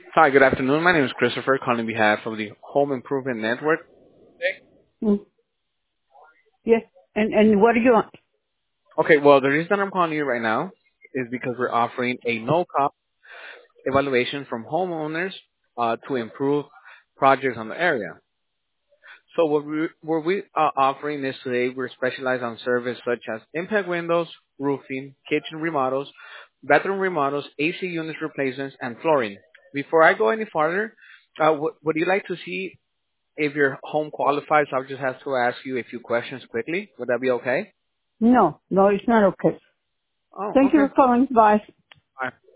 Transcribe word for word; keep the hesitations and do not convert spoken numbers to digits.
Hi, good afternoon. My name is Christopher, calling on behalf of the Home Improvement Network. Mm, yes. And and what do you want? Okay, well, the reason I'm calling you right now is because we're offering a no-cost evaluation from homeowners uh, to improve projects on the area. So what we what we are offering is today we're specialized on service such as impact windows, roofing, kitchen remodels, bathroom remodels, A C units replacements, and flooring. Before I go any farther, uh, w- would you like to see if your home qualifies? I'll just have to ask you a few questions quickly. Would that be okay? No, no, it's not okay. Oh, Thank you okay. for calling. Bye. All right.